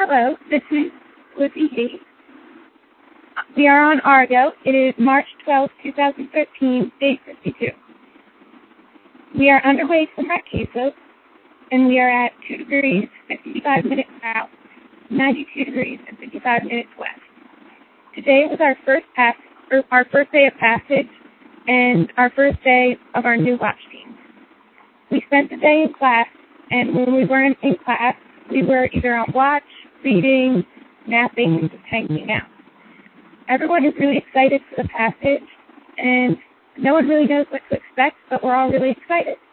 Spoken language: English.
Hello, this is Lucy G. We are on Argo. It is March 12, 2013, day 52. We are underway from Marquesas, and we are at 2 degrees, 55 minutes south, 92 degrees, and 55 minutes west. Today was our first day of passage, and our first day of our new watch team. We spent the day in class, and when we weren't in class, we were either on watch, reading, napping, and just hanging out. Everyone is really excited for the passage, and no one really knows what to expect, but we're all really excited.